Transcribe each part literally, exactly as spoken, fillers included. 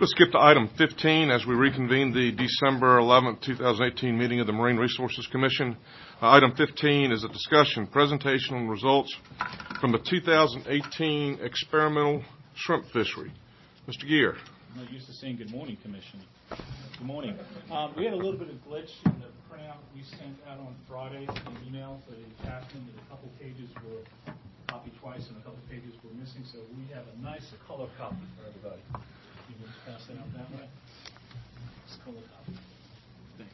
Let's skip to item fifteen as we reconvene the December eleventh, twenty eighteen meeting of the Marine Resources Commission. Uh, item fifteen is a discussion, presentation on results from the two thousand eighteen experimental shrimp fishery. Mister Gear. I'm not used to saying good morning, Commission. Good morning. Um, we had a little bit of glitch in the printout we sent out on Friday, an email for the attachment, that a couple pages were copied twice and a couple pages were missing, so we have a nice color copy for everybody. You can just pass that out that way. It's color copy. Thank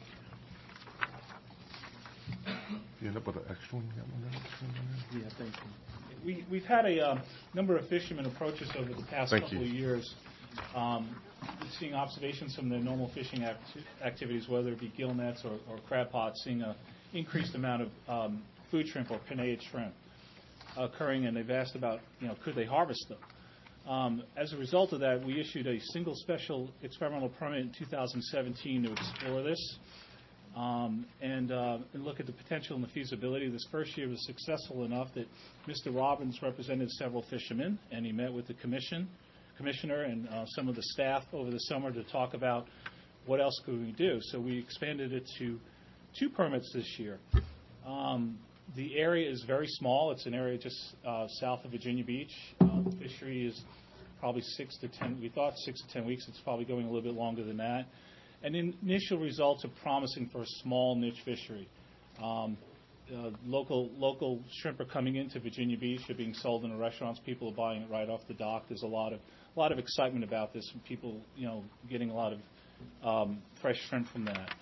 you. You end up with an extra one? You got one there? Yeah, thank you. We, we've had a um, number of fishermen approach us over the past Thank couple you. of years, um, seeing observations from their normal fishing acti- activities, whether it be gill nets or, or crab pots, seeing an increased amount of um, food shrimp or pinnate shrimp occurring, and they've asked about, you know, could they harvest them? Um, as a result of that, we issued a single special experimental permit in two thousand seventeen to explore this um, and, uh, and look at the potential and the feasibility. This first year was successful enough that Mister Robbins represented several fishermen, and he met with the commission, commissioner and uh, some of the staff over the summer to talk about what else could we do. So we expanded it to two permits this year. Um, The area is very small. It's an area just uh, south of Virginia Beach. Uh, the fishery is probably six to ten. We thought six to ten weeks. It's probably going a little bit longer than that. And the initial results are promising for a small niche fishery. Um, uh, local local shrimp are coming into Virginia Beach. They're being sold in the restaurants. People are buying it right off the dock. There's a lot of a lot of excitement about this, and people, you know, getting a lot of um, fresh shrimp from that.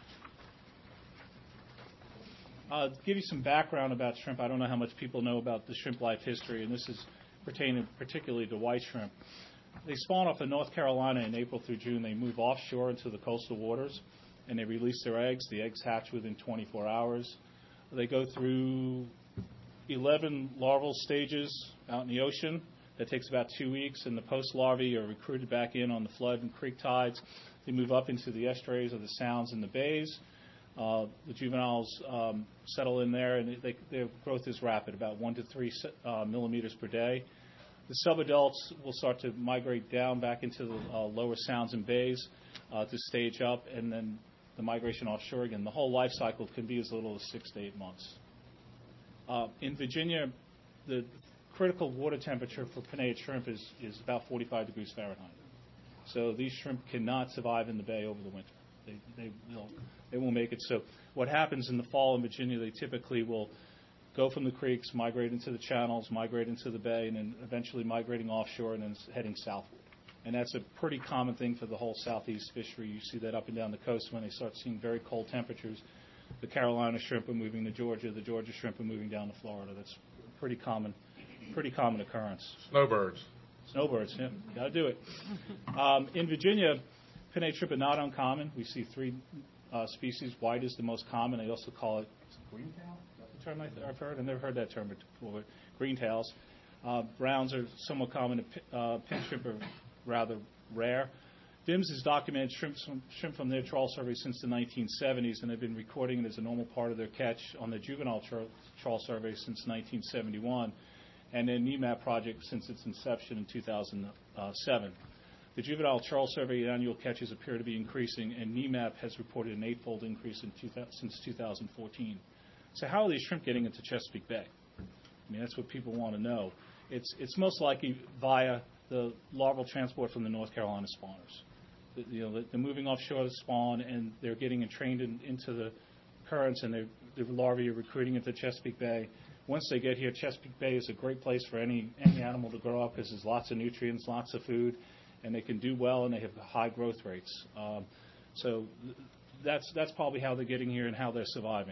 Uh, to give you some background about shrimp, I don't know how much people know about the shrimp life history, and this is pertaining particularly to white shrimp. They spawn off of North Carolina in April through June. They move offshore into the coastal waters, and they release their eggs. The eggs hatch within twenty-four hours. They go through eleven larval stages out in the ocean. That takes about two weeks, and the post-larvae are recruited back in on the flood and creek tides. They move up into the estuaries of the sounds and the bays. Uh, the juveniles um, settle in there, and they, their growth is rapid, about one to three uh, millimeters per day. The subadults will start to migrate down back into the uh, lower sounds and bays uh, to stage up, and then the migration offshore again. The whole life cycle can be as little as six to eight months. Uh, in Virginia, the critical water temperature for pinnate shrimp is, is about forty-five degrees Fahrenheit. So these shrimp cannot survive in the bay over the winter. They, they, they'll, they won't make it. So what happens in the fall in Virginia, they typically will go from the creeks, migrate into the channels, migrate into the bay, and then eventually migrating offshore and then heading southward. And that's a pretty common thing for the whole southeast fishery. You see that up and down the coast when they start seeing very cold temperatures. The Carolina shrimp are moving to Georgia. The Georgia shrimp are moving down to Florida. That's a pretty common, pretty common occurrence. Snowbirds. Snowbirds, yeah, got to do it. Um, in Virginia, pinnate shrimp are not uncommon. We see three uh, species. White is the most common. They also call it green tail. Is that the term I've heard? I've never heard that term before. Green tails. Uh, browns are somewhat common. Uh, pin shrimp are rather rare. V I M S has documented shrimp from, shrimp from their trawl survey since the nineteen seventies, and they've been recording it as a normal part of their catch on the juvenile tra- trawl survey since nineteen seventy-one, and their N E M A P project since its inception in two thousand seven. The juvenile trawl survey annual catches appear to be increasing, and N E M A P has reported an eightfold increase in two thousand, since two thousand fourteen. So how are these shrimp getting into Chesapeake Bay? I mean, that's what people want to know. It's, it's most likely via the larval transport from the North Carolina spawners. The, you know, they're moving offshore to spawn, and they're getting entrained in, into the currents, and the larvae are recruiting into Chesapeake Bay. Once they get here, Chesapeake Bay is a great place for any, any animal to grow up because there's lots of nutrients, lots of food, and they can do well, and they have high growth rates. Um, so that's, that's probably how they're getting here and how they're surviving.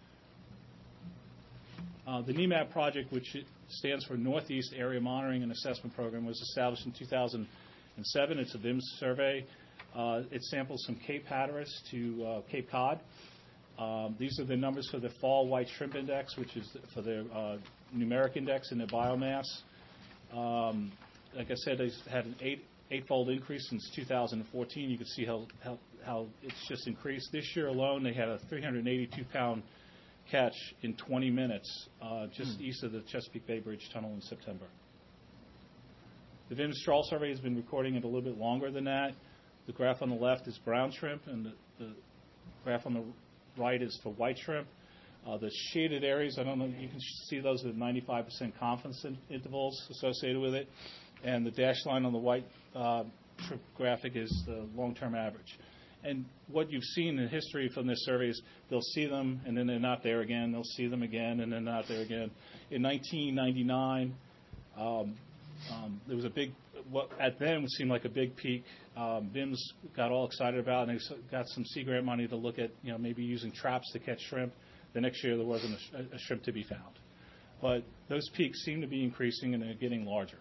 Uh, the N E M A P project, which stands for Northeast Area Monitoring and Assessment Program, was established in two thousand seven. It's a V I M S survey. Uh, it samples from Cape Hatteras to uh, Cape Cod. Um, these are the numbers for the fall white shrimp index, which is for their uh, numeric index and their biomass. Um, like I said, they've had an eight, eightfold increase since two thousand fourteen. You can see how, how, how it's just increased. This year alone, they had a three hundred eighty-two pound catch in twenty minutes uh, just mm. east of the Chesapeake Bay Bridge Tunnel in September. The V I M S trawl survey has been recording it a little bit longer than that. The graph on the left is brown shrimp, and the, the graph on the right is for white shrimp. Uh, the shaded areas, I don't know, you can see those are ninety-five percent confidence in, intervals associated with it. And the dashed line on the white uh, shrimp graphic is the long-term average. And what you've seen in history from this survey is they'll see them, and then they're not there again. They'll see them again, and they're not there again. In nineteen ninety-nine, um, um, there was a big, what at then seemed like a big peak. Um, B I Ms got all excited about it, and they got some Sea Grant money to look at, you know, maybe using traps to catch shrimp. The next year there wasn't a, sh- a shrimp to be found. But those peaks seem to be increasing, and they're getting larger.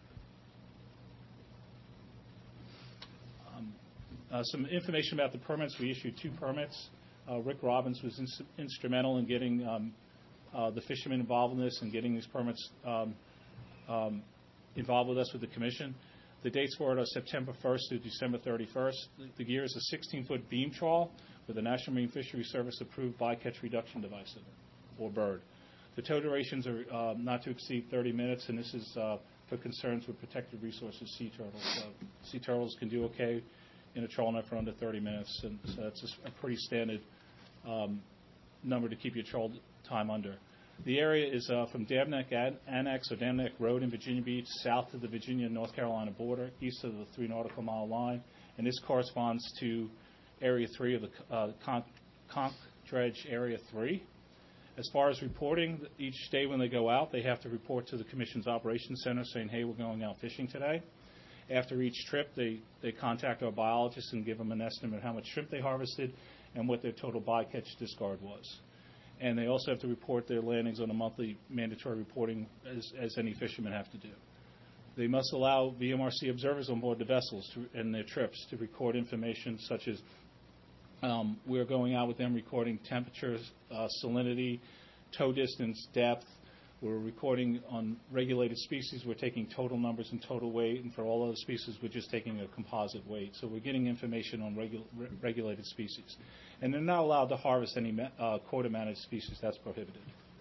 Um, uh, some information about the permits. We issued two permits. Uh, Rick Robbins was ins- instrumental in getting um, uh, the fishermen involved in this and getting these permits um, um, involved with us with the commission. The dates for it are September first through December thirty-first. The, the gear is a sixteen-foot beam trawl with a National Marine Fisheries Service approved bycatch reduction device in it, or bird. The tow durations are uh, not to exceed thirty minutes, and this is uh, for concerns with protected resources, sea turtles. Uh, sea turtles can do okay in a trawl net for under thirty minutes, and so that's a, a pretty standard um, number to keep your trawl time under. The area is uh, from Dam Neck Ad- Annex or Dam Neck Road in Virginia Beach, south to the Virginia-North Carolina border, east of the three nautical mile line, and this corresponds to Area three of the uh, Conch, Conch Dredge Area three. As far as reporting, each day when they go out, they have to report to the Commission's Operations Center saying, hey, we're going out fishing today. After each trip, they, they contact our biologists and give them an estimate of how much shrimp they harvested and what their total bycatch discard was. And they also have to report their landings on a monthly mandatory reporting as, as any fishermen have to do. They must allow V M R C observers on board the vessels to, and their trips to record information such as um, we're going out with them recording temperatures, uh, salinity, tow distance, depth. We're recording on regulated species. We're taking total numbers and total weight, and for all other species, we're just taking a composite weight. So we're getting information on regu- re- regulated species. And they're not allowed to harvest any uh, quota-managed species. That's prohibited.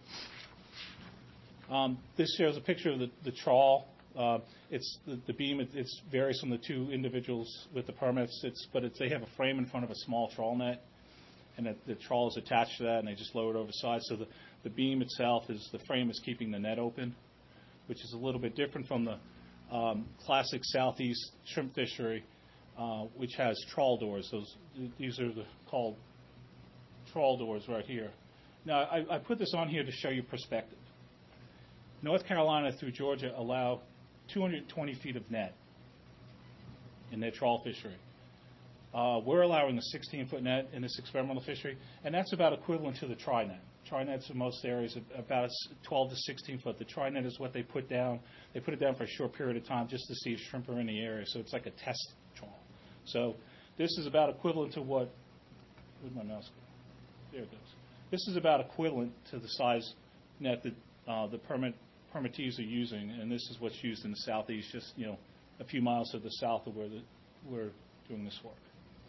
Um, this shows a picture of the, the trawl. Uh, it's the, the beam. It it's varies from the two individuals with the permits. It's but it's, they have a frame in front of a small trawl net, and that the trawl is attached to that, and they just lower it over the side. So the, the beam itself is the frame is keeping the net open, which is a little bit different from the um, classic southeast shrimp fishery, uh, which has trawl doors. Those these are the, called trawl doors right here. Now I, I put this on here to show you perspective. North Carolina through Georgia allow two hundred twenty feet of net in their trawl fishery. Uh, we're allowing a sixteen-foot net in this experimental fishery, and that's about equivalent to the tri-net. Tri-nets in most areas are about twelve to sixteen foot. The tri-net is what they put down. They put it down for a short period of time just to see if shrimp are in the area, so it's like a test trawl. So this is about equivalent to what, where'd my mouse go? There it goes. This is about equivalent to the size net that uh, the permit permittees are using, and this is what's used in the southeast, just you know, a few miles to the south of where the, we're doing this work.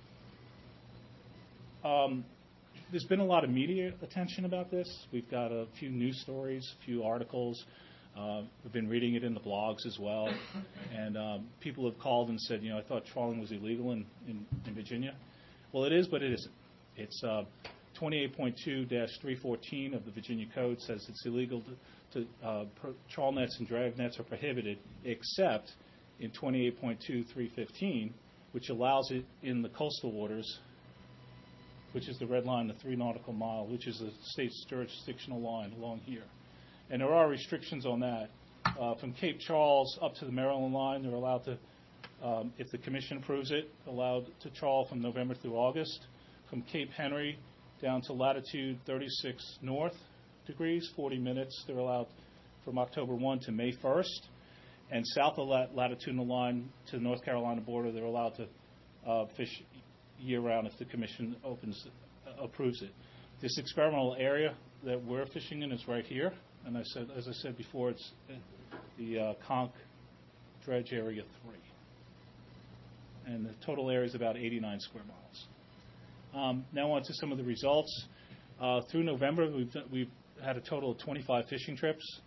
Um, there's been a lot of media attention about this. We've got a few news stories, a few articles. Uh, we've been reading it in the blogs as well. And um, people have called and said, you know, I thought trawling was illegal in, in, in Virginia. Well, it is, but it isn't. It's uh, twenty-eight point two dash three fourteen of the Virginia Code says it's illegal to, to uh, pro- trawl nets and drag nets are prohibited, except in twenty-eight point two dash three fifteen, which allows it in the coastal waters, which is the red line, the three nautical mile, which is the state's jurisdictional line along here. And there are restrictions on that. Uh, from Cape Charles up to the Maryland line, they're allowed to, um, if the commission approves it, allowed to trawl from November through August. From Cape Henry down to latitude thirty-six north degrees, forty minutes, they're allowed from October first to May first. And south of that latitudinal line to the North Carolina border, they're allowed to uh, fish year-round if the commission opens, uh, approves it. This experimental area that we're fishing in is right here, and I said, as I said before, it's the uh, Conch Dredge Area three, and the total area is about eighty-nine square miles. Um, now on to some of the results. Uh, through November, we've we've had a total of twenty-five fishing trips.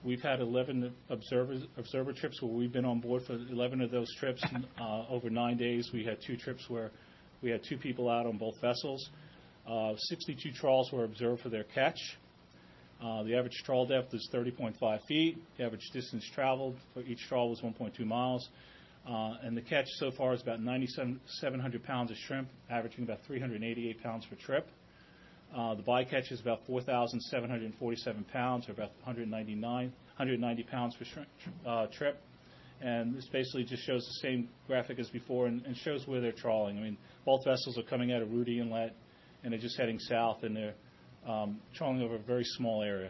We've had eleven observer, observer trips where we've been on board for eleven of those trips. Uh, over nine days, we had two trips where we had two people out on both vessels. Uh, sixty-two trawls were observed for their catch. Uh, the average trawl depth is thirty point five feet. The average distance traveled for each trawl was one point two miles. Uh, and the catch so far is about nine thousand seven hundred pounds of shrimp, averaging about three hundred eighty-eight pounds per trip. Uh, the bycatch is about four thousand seven hundred forty-seven pounds, or about one hundred ninety-nine, one hundred ninety pounds per shrimp, uh, trip. And this basically just shows the same graphic as before and, and shows where they're trawling. I mean, both vessels are coming out of Rudy Inlet, and they're just heading south, and they're um, trawling over a very small area.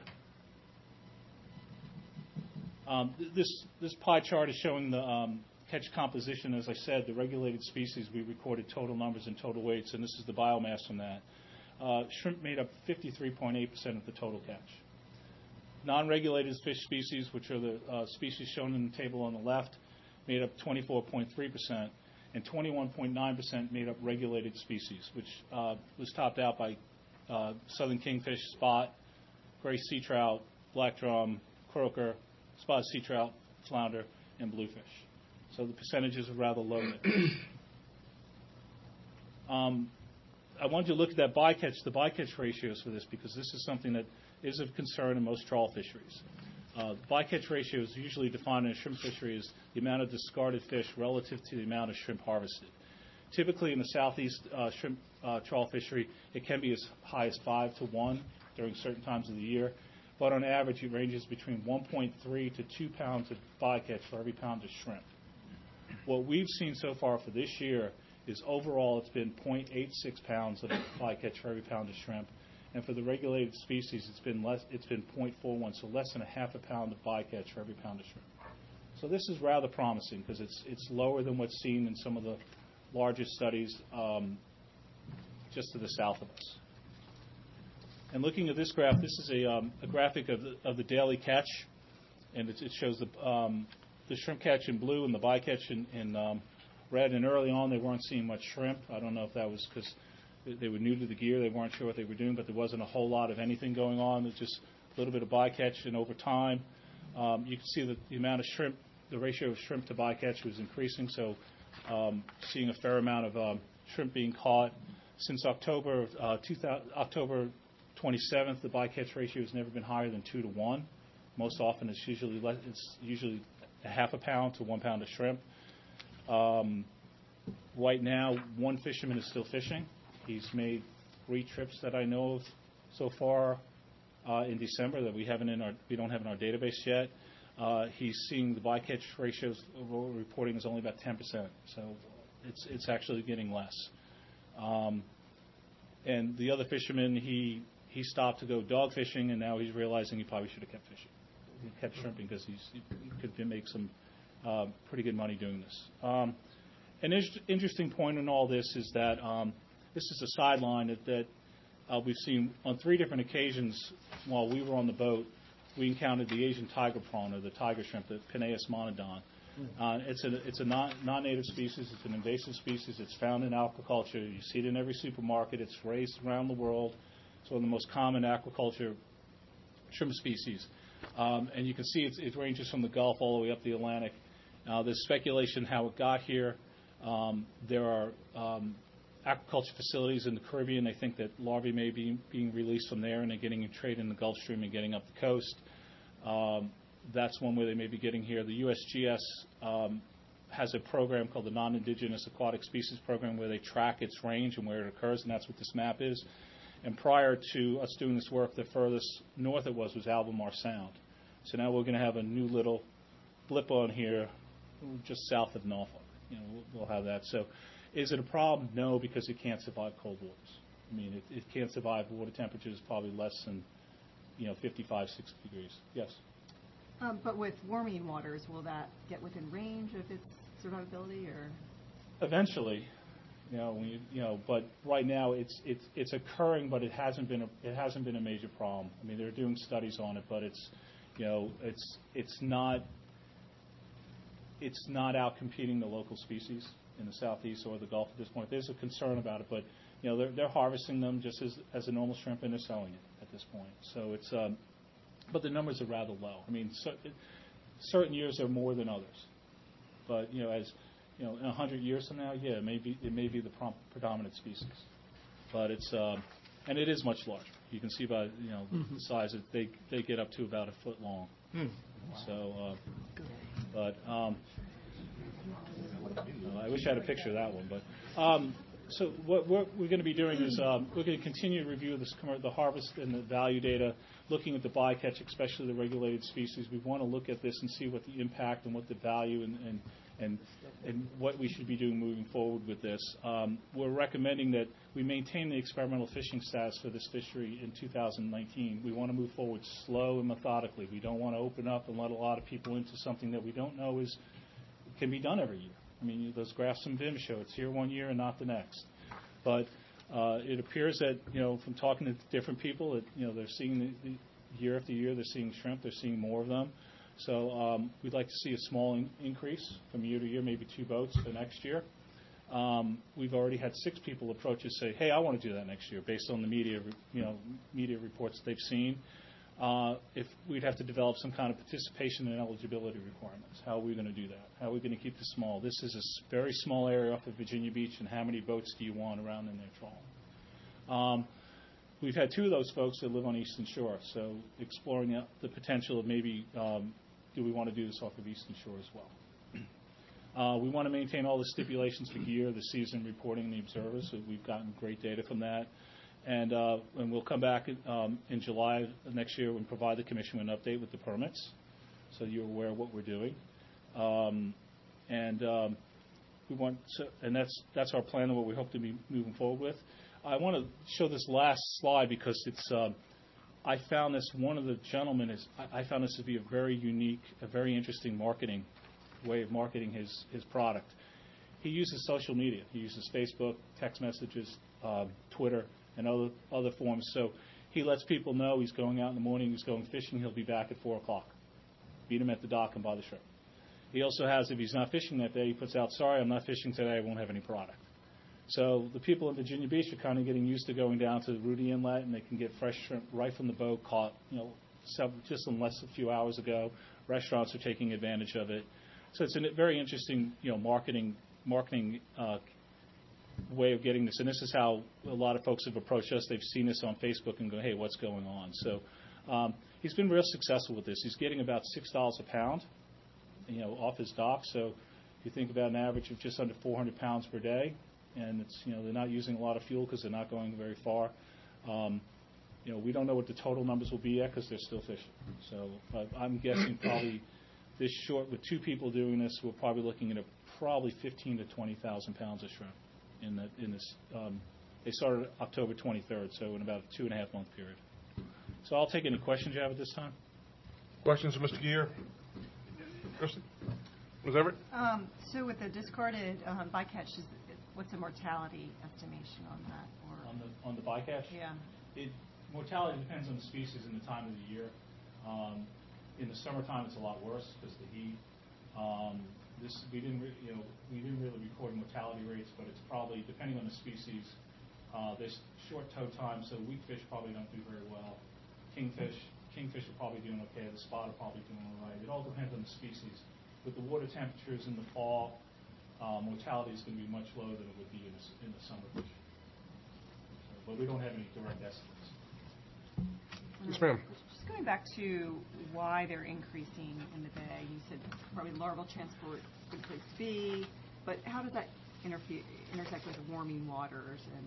Um, this, this pie chart is showing the um, catch composition. As I said, the regulated species, we recorded total numbers and total weights, and this is the biomass from that. Uh, shrimp made up fifty-three point eight percent of the total catch. Non-regulated fish species, which are the uh, species shown in the table on the left, made up twenty-four point three percent, and twenty-one point nine percent made up regulated species, which uh, was topped out by uh, southern kingfish, spot, gray sea trout, black drum, croaker, spotted sea trout, flounder, and bluefish. So the percentages are rather low there. um, I wanted to look at that bycatch, the bycatch ratios for this, because this is something that is of concern in most trawl fisheries. Uh, the bycatch ratio is usually defined in a shrimp fishery as the amount of discarded fish relative to the amount of shrimp harvested. Typically in the southeast uh, shrimp uh, trawl fishery, it can be as high as five to one during certain times of the year, but on average it ranges between one point three to two pounds of bycatch for every pound of shrimp. What we've seen so far for this year is overall it's been zero point eight six pounds of bycatch for every pound of shrimp, and for the regulated species it's been less. It's been zero point four one, so less than a half a pound of bycatch for every pound of shrimp. So this is rather promising because it's it's lower than what's seen in some of the largest studies um, just to the south of us. And looking at this graph, this is a, um, a graphic of the, of the daily catch, and it, it shows the um, the shrimp catch in blue and the bycatch in, in um, red. And early on, they weren't seeing much shrimp. I don't know if that was because they were new to the gear, they weren't sure what they were doing, but there wasn't a whole lot of anything going on. There's just a little bit of bycatch, and over time, um, you can see that the amount of shrimp, the ratio of shrimp to bycatch was increasing. So, um, seeing a fair amount of um, shrimp being caught since October uh, two thousand, October twenty-seventh. The bycatch ratio has never been higher than two to one. Most often, it's usually less, it's usually a half a pound to one pound of shrimp. Um, right now, one fisherman is still fishing. He's made three trips that I know of so far uh, in December that we haven't in our we don't have in our database yet. Uh, he's seeing the bycatch ratios we're reporting is only about ten percent, so it's it's actually getting less. Um, and the other fisherman, he he stopped to go dog fishing, and now he's realizing he probably should have kept fishing, he kept shrimping because he's, he could make some uh, pretty good money doing this. Um, an in- interesting point in all this is that um, this is a sideline that, that uh, we've seen on three different occasions while we were on the boat. We encountered the Asian tiger prawn, or the tiger shrimp, the Penaeus monodon. Uh, it's a it's a non, non-native species. It's an invasive species. It's found in aquaculture. You see it in every supermarket. It's raised around the world. It's one of the most common aquaculture shrimp species. Um, and you can see it's, it ranges from the Gulf all the way up the Atlantic. Uh, there's speculation how it got here. Um, there are um, aquaculture facilities in the Caribbean. They think that larvae may be being released from there, and they're getting trade in the Gulf Stream and getting up the coast. Um, that's one way they may be getting here. The U S G S um, has a program called the Non-Indigenous Aquatic Species Program where they track its range and where it occurs, and that's what this map is. And prior to us doing this work, the furthest north it was was Albemarle Sound. So now we're going to have a new little blip on here just south of Norfolk. You know, we'll, we'll have that. So is it a problem? No, because it can't survive cold waters. I mean, it, it can't survive water temperatures probably less than, you know, fifty-five, sixty degrees. Yes? Um, but with warming waters, will that get within range of its survivability, or? Eventually, you know, when you, you know, but right now it's it's it's occurring, but it hasn't been a it hasn't been a major problem. I mean, they're doing studies on it, but it's, you know, it's it's not it's not out competing the local species in the southeast or the Gulf at this point. There's a concern about it, but you know, they're they're harvesting them just as as a normal shrimp, and they're selling it at this point. So it's um, but the numbers are rather low. I mean, cer- certain years are more than others. But, you know, as, you know, in a hundred years from now, yeah, it may be, it may be the prom- predominant species. But it's, um, and it is much larger. You can see by, you know, Mm-hmm. the size, that they, they get up to about a foot long. Hmm. So, uh, but, um, uh, I wish I had a picture of that one, but, um, so what we're, we're going to be doing is um, we're going to continue to review this, commer- the harvest and the value data, looking at the bycatch, especially the regulated species. We want to look at this and see what the impact and what the value and, and, and, and what we should be doing moving forward with this. Um, we're recommending that we maintain the experimental fishing status for this fishery in two thousand nineteen. We want to move forward slow and methodically. We don't want to open up and let a lot of people into something that we don't know is can be done every year. I mean, those graphs from V I M show it's here one year and not the next. But uh, it appears that, you know, from talking to different people, that, you know, they're seeing the, the year after year, they're seeing shrimp, they're seeing more of them. So um, we'd like to see a small in- increase from year to year, maybe two boats for next year. Um, we've already had six people approach us say, hey, I want to do that next year, based on the media, you know, media reports they've seen. Uh, if we'd have to develop some kind of participation and eligibility requirements. How are we going to do that? How are we going to keep this small? This is a s- very small area off of Virginia Beach, and how many boats do you want around in there trawling? Um, we've had two of those folks that live on Eastern Shore, so exploring the, the potential of maybe um, do we want to do this off of Eastern Shore as well. Uh, we want to maintain all the stipulations for gear, the season reporting, and the observers. So we've gotten great data from that. And, uh, and we'll come back um, in July of next year and provide the Commission with an update with the permits, so you're aware of what we're doing. Um, and um, we want, to, and that's that's our plan and what we hope to be moving forward with. I want to show this last slide because it's. Um, I found this one of the gentlemen is. I, I found this to be a very unique, a very interesting marketing way of marketing his his product. He uses social media. He uses Facebook, text messages, um, Twitter, and other other forms. So he lets people know he's going out in the morning, he's going fishing, he'll be back at four o'clock. Meet him at the dock and buy the shrimp. He also has, if he's not fishing that day, he puts out, sorry, I'm not fishing today, I won't have any product. So the people in Virginia Beach are kind of getting used to going down to Rudy Inlet, and they can get fresh shrimp right from the boat, caught, you know, several, just in less a few hours ago. Restaurants are taking advantage of it. So it's a very interesting, you know, marketing marketing uh, way of getting this. And this is how a lot of folks have approached us. They've seen this on Facebook and go, hey, what's going on? So um, he's been real successful with this. He's getting about six dollars a pound, you know, off his dock. So if you think about an average of just under four hundred pounds per day, and it's, you know, they're not using a lot of fuel because they're not going very far. Um, you know, we don't know what the total numbers will be yet because they're still fishing. So uh, I'm guessing probably this short, with two people doing this, we're probably looking at a, probably fifteen to twenty thousand pounds of shrimp in that in this. Um, they started October twenty-third, so in about a two and a half month period. So I'll take any questions you have at this time. Questions of Mister Gear? Christy? Miz Everett? Um, so with the discarded um, bycatch, is, what's the mortality estimation on that? Or On the on the bycatch? yeah. It, mortality depends on the species and the time of the year. Um, in the summertime, it's a lot worse because the heat. Um, this we didn't, re- you know, we didn't really record mortality rates, but it's probably depending on the species. Uh, there's short tow time, so weak fish probably don't do very well. Kingfish, kingfish are probably doing okay. The spot are probably doing all right. It all depends on the species. With the water temperatures in the fall, uh, mortality is going to be much lower than it would be in the, in the summer fish. So, but we don't have any direct estimates. Yes, ma'am. Just going back to why they're increasing in the bay, you said probably larval transport is a good place to be, but how does that interfe- intersect with the warming waters? And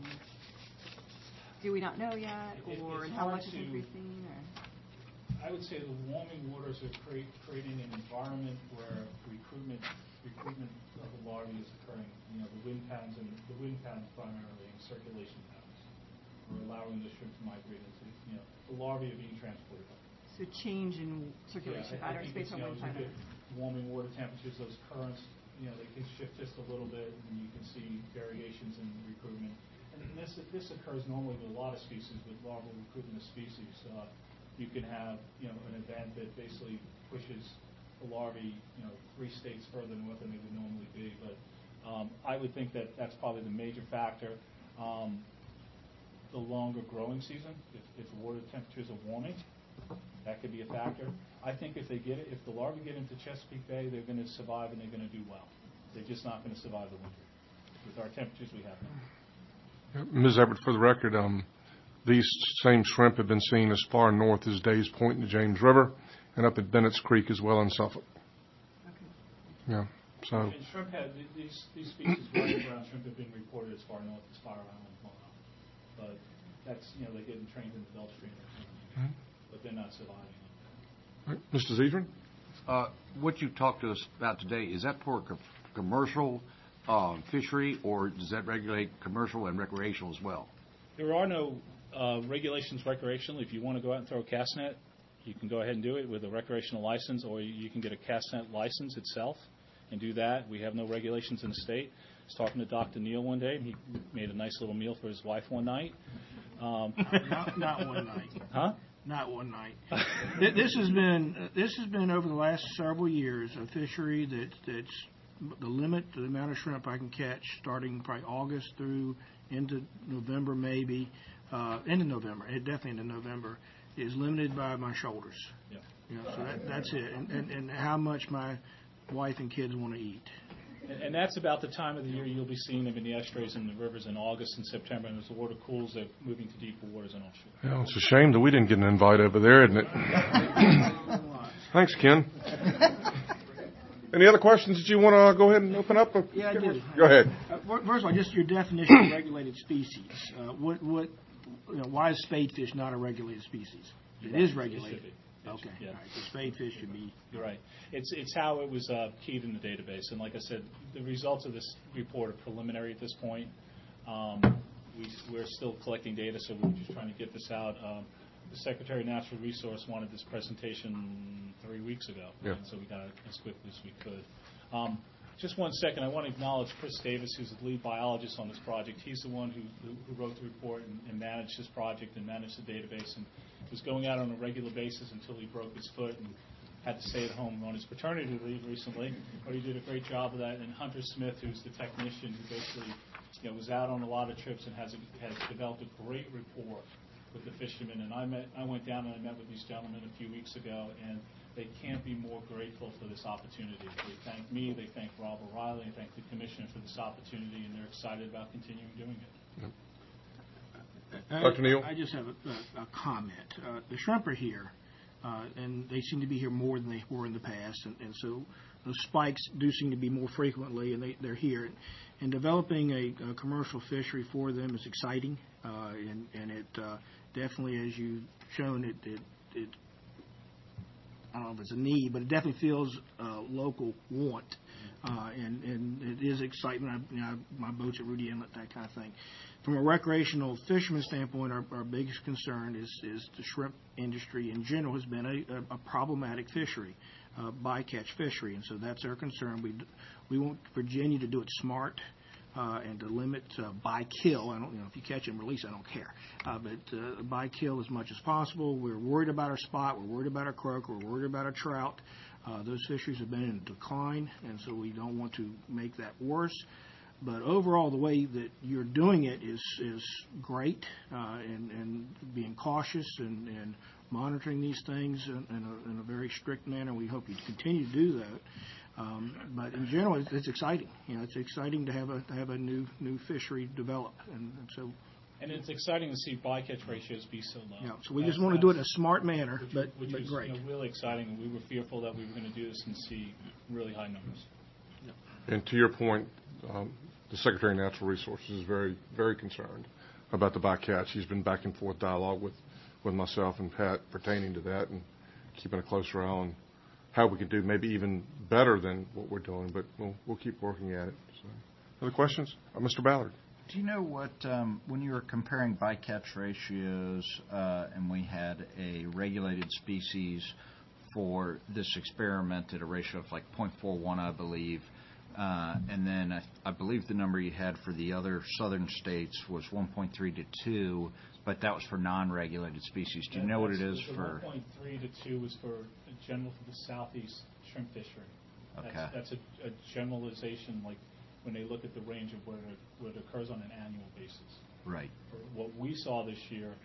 do we not know yet, It- or it's and how hard much is to- increasing? Or? I would say the warming waters are create, creating an environment where recruitment recruitment of the larvae is occurring. You know, the wind patterns and the wind patterns primarily and circulation patterns are allowing the shrimp to migrate into, you know, the larvae are being transported up. So change in circulation Yeah, I- I patterns think based it's, on you know, wind as we patterns. get warming water temperatures, those currents, you know, they can shift just a little bit, and you can see variations in recruitment. And this this occurs normally with a lot of species, with larval recruitment of species. Uh, you can have, you know, an event that basically pushes the larvae, you know, three states further north than they would normally be. But um, I would think that that's probably the major factor. Um, the longer growing season, if, if water temperatures are warming, That could be a factor. I think if they get it, if the larvae get into Chesapeake Bay, they're going to survive and they're going to do well. They're just not going to survive the winter with our temperatures we have now. Miz Everett, for the record, um, these same shrimp have been seen as far north as Days Point in the James River and up at Bennett's Creek as well in Suffolk. Okay. Yeah, so. And shrimp have, these, these species, white brown shrimp, have been reported as far north as Fire Island, Long Island. But that's, you know, they're getting trained in the Gulf Stream, Mm-hmm. but they're not surviving. Right. Mister Zedrin? Uh, what you talked to us about today, is that for co- commercial uh, fishery, or does that regulate commercial and recreational as well? There are no uh, regulations recreationally. If you want to go out and throw a cast net, you can go ahead and do it with a recreational license, or you can get a cast net license itself and do that. We have no regulations in the state. I was talking to Doctor Neal one day, and he made a nice little meal for his wife one night. Um, not, not one night. huh? Not one night. Th- This has been uh, this has been over the last several years a fishery that that's the limit to the amount of shrimp I can catch starting probably August through into November, maybe uh, into November, and definitely into November, is limited by my shoulders. Yeah. You know, so that, that's it, and, and and how much my wife and kids want to eat. And, and that's about the time of the year you'll be seeing them in the estuaries and the rivers in August and September. And as the water cools, they're moving to deeper waters and offshore. Yeah, it's a shame that we didn't get an invite over there, isn't it? Thanks, Ken. Any other questions that you want to go ahead and open up? Yeah, I do. Go ahead. Uh, fir- first of all, just your definition of regulated species. Uh, what what you know, why is spadefish not a regulated species? It is regulated. It should be. It Okay. should- yeah. All right. So spadefish should be. You're right. It's it's how it was uh, keyed in the database. And like I said, the results of this report are preliminary at this point. Um, we, we're still collecting data, so we're just trying to get this out. Um, the Secretary of Natural Resource wanted this presentation three weeks ago, Yeah. and so we got it as quickly as we could. Um, just one second, I want to acknowledge Chris Davis, who's the lead biologist on this project. He's the one who, who, who wrote the report and, and managed this project and managed the database, and was going out on a regular basis until he broke his foot and had to stay at home on his paternity leave recently. But he did a great job of that. And Hunter Smith, who's the technician who basically, you know, was out on a lot of trips and has a, has developed a great rapport with the fishermen. And I met, I went down and I met with these gentlemen a few weeks ago, and they can't be more grateful for this opportunity. They thank me, they thank Rob O'Reilly, they thank the commissioner for this opportunity, and they're excited about continuing doing it. Doctor Neal? I just have a, a, a comment. Uh, the shrimp are here, uh, and they seem to be here more than they were in the past, and, and so those spikes do seem to be more frequently, and they, they're here. And developing a, a commercial fishery for them is exciting, uh, and, and it uh, definitely, as you've shown, it, it, it I don't know if it's a need, but it definitely feels uh, local want, uh, and, and it is excitement. I, you know, my boat's at Rudy Inlet, that kind of thing. From a recreational fisherman standpoint, our, our biggest concern is, is the shrimp industry in general has been a, a, a problematic fishery, uh, bycatch fishery, and so that's our concern. We we want Virginia to do it smart uh, and to limit uh, by kill. I don't, you know, if you catch and release, I don't care, uh, but uh, by kill as much as possible. We're worried about our spot. We're worried about our croaker. We're worried about our trout. Uh, those fisheries have been in decline, and so we don't want to make that worse. But overall, the way that you're doing it is is great, uh, and, and being cautious and, and monitoring these things in, in, a, in a very strict manner. We hope you continue to do that. Um, but in general, it's, it's exciting. You know, it's exciting to have a to have a new new fishery develop, and, and so. And it's exciting to see bycatch ratios be so low. Yeah, so we That's- just want to do it in a that's- smart manner, which, but, which but was, great. You know, really exciting. We were fearful that we were going to do this and see really high numbers. And to your point, um, the Secretary of Natural Resources is very, very concerned about the bycatch. He's been back and forth dialogue with, with myself and Pat pertaining to that, and keeping a closer eye on how we can do maybe even better than what we're doing, but we'll, we'll keep working at it. So, other questions? Uh, Mister Ballard. Do you know what, um, when you were comparing bycatch ratios, uh, and we had a regulated species for this experiment at a ratio of like zero point four one, I believe, uh, and then I, I believe the number you had for the other southern states was one point three to two, but that was for non-regulated species. Do you know what it is the for? one point three to two was for a general for the southeast shrimp fishery. That's, Okay. that's a, a generalization, like when they look at the range of where it, where it occurs on an annual basis. Right. For what we saw this year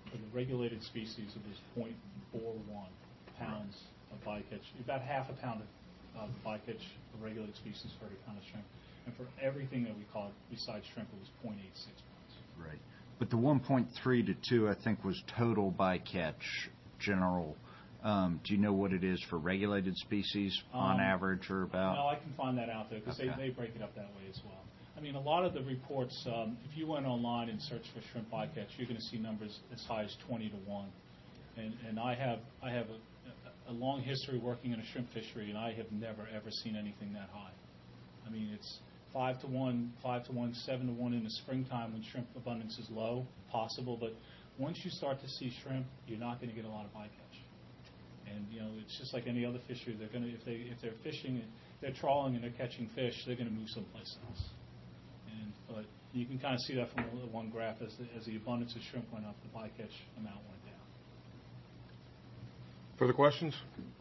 For the regulated species, it was zero point four one pounds of bycatch, about half a pound of, of bycatch of regulated species for every pound of shrimp. And for everything that we caught besides shrimp, it was zero point eight six pounds. Right. But the one point three to two, I think, was total bycatch general. Um, do you know what it is for regulated species on Um, average or about? No, I can find that out there because Okay. they, they break it up that way as well. I mean, a lot of the reports, um, if you went online and searched for shrimp bycatch, you're going to see numbers as high as twenty to one. And, and I have, I have a, a long history working in a shrimp fishery, and I have never, ever seen anything that high. I mean, it's five to one, five to one, seven to one in the springtime when shrimp abundance is low, possible. But once you start to see shrimp, you're not going to get a lot of bycatch. And you know, it's just like any other fishery. They're going to, if they, if they're fishing, they're trawling and they're catching fish, they're going to move someplace else. And but you can kind of see that from the one graph as the, as the abundance of shrimp went up, the bycatch amount went down. Further questions?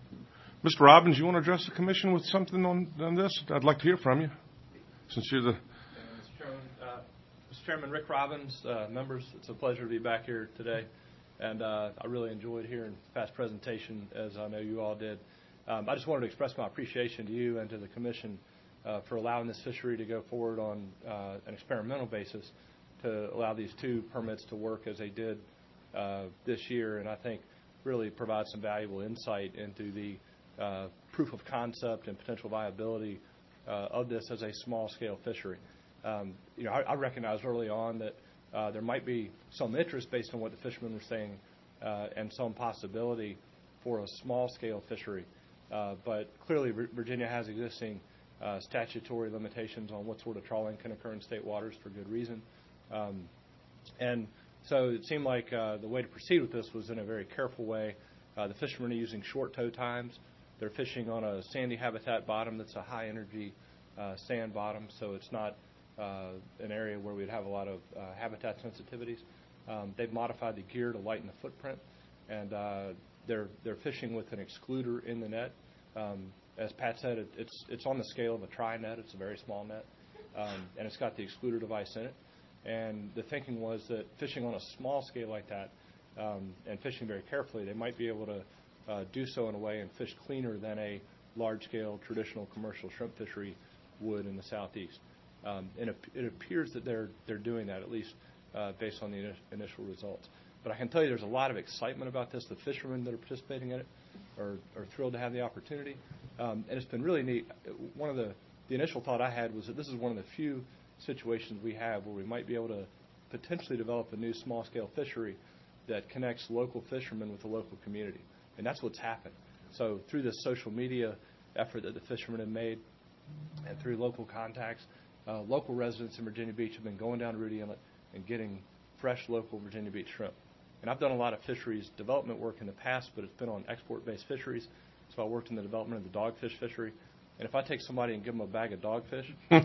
Mister Robbins, you want to address the commission with something on, on this? I'd like to hear from you, since you're the... Mister Chairman, uh, Mister Chairman, Rick Robbins, uh, members, it's a pleasure to be back here today. And uh, I really enjoyed hearing Pat's presentation, as I know you all did. Um, I just wanted to express my appreciation to you and to the commission uh, for allowing this fishery to go forward on uh, an experimental basis to allow these two permits to work as they did uh, this year, and I think really provide some valuable insight into the uh, proof of concept and potential viability uh, of this as a small-scale fishery. Um, you know, I, I recognized early on that Uh, there might be some interest based on what the fishermen were saying uh, and some possibility for a small-scale fishery. Uh, but clearly, V- Virginia has existing uh, statutory limitations on what sort of trawling can occur in state waters for good reason. Um, and so it seemed like uh, the way to proceed with this was in a very careful way. Uh, the fishermen are using short tow times. They're fishing on a sandy habitat bottom that's a high-energy uh, sand bottom, so it's not Uh, an area where we'd have a lot of uh, habitat sensitivities. Um, they've modified the gear to lighten the footprint, and uh, they're they're fishing with an excluder in the net. Um, as Pat said, it, it's it's on the scale of a tri-net. It's a very small net, um, and it's got the excluder device in it. And the thinking was that fishing on a small scale like that um, and fishing very carefully, they might be able to uh, do so in a way and fish cleaner than a large-scale traditional commercial shrimp fishery would in the southeast. Um, and it, it appears that they're they're doing that, at least uh, based on the ini- initial results. But I can tell you there's a lot of excitement about this. The fishermen that are participating in it are, are thrilled to have the opportunity. Um, and it's been really neat. One of the, the initial thought I had was that this is one of the few situations we have where we might be able to potentially develop a new small-scale fishery that connects local fishermen with the local community. And that's what's happened. So through this social media effort that the fishermen have made and through local contacts, Uh, local residents in Virginia Beach have been going down to Rudy Inlet and getting fresh local Virginia Beach shrimp. And I've done a lot of fisheries development work in the past, but it's been on export-based fisheries. So I worked in the development of the dogfish fishery. And if I take somebody and give them a bag of dogfish,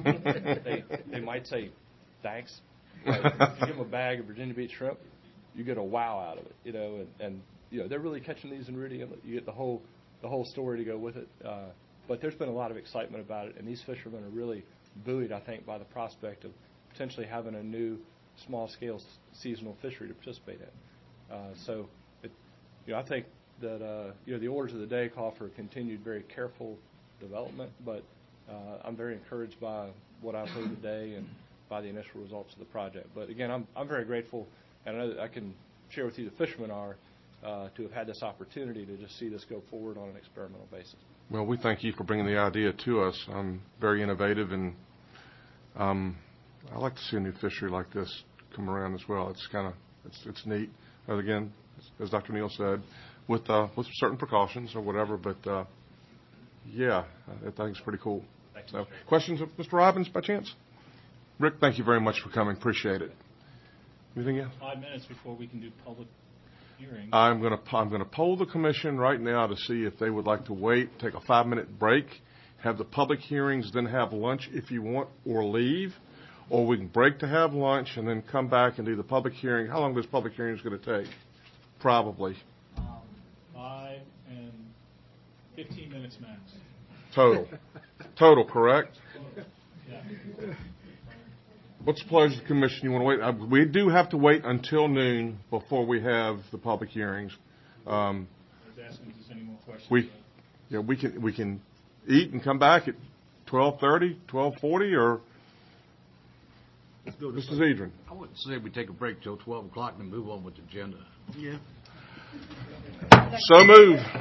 they, they might say, thanks. But if you give them a bag of Virginia Beach shrimp, you get a wow out of it, you know. And, and you know, they're really catching these in Rudy Inlet. You get the whole the whole story to go with it. Uh, but there's been a lot of excitement about it, and these fishermen are really buoyed, I think, by the prospect of potentially having a new small-scale s- seasonal fishery to participate in. Uh, so, it, you know, I think that uh, you know the orders of the day call for continued, very careful development. But uh, I'm very encouraged by what I've heard today and by the initial results of the project. But again, I'm I'm very grateful, and I know that I can share with you the fishermen are uh, to have had this opportunity to just see this go forward on an experimental basis. Well, we thank you for bringing the idea to us. Um, very innovative, and um, I like to see a new fishery like this come around as well. It's kind of it's it's neat. Uh, again, as Doctor Neal said, with uh, with certain precautions or whatever. But uh, yeah, I think it's pretty cool. Thank So, you. questions of Mister Robbins by chance? Rick, thank you very much for coming. Appreciate it. Anything else? Five minutes before we can do public hearing. I'm going to I'm going to poll the commission right now to see if they would like to wait, take a five minute break, have the public hearings, then have lunch if you want, or leave, or we can break to have lunch and then come back and do the public hearing. How long is public hearing going to take? Probably Um, five and fifteen minutes max. total. Total, correct? Yeah. What's the pleasure of the commission? You want to wait? Uh, We do have to wait until noon before we have the public hearings. Um, I was asking if there's any more questions. We, yeah, we can, we can eat and come back at twelve thirty, twelve forty, or Mister Zedrin? I would say we take a break till twelve o'clock and then move on with the agenda. Yeah. So moved.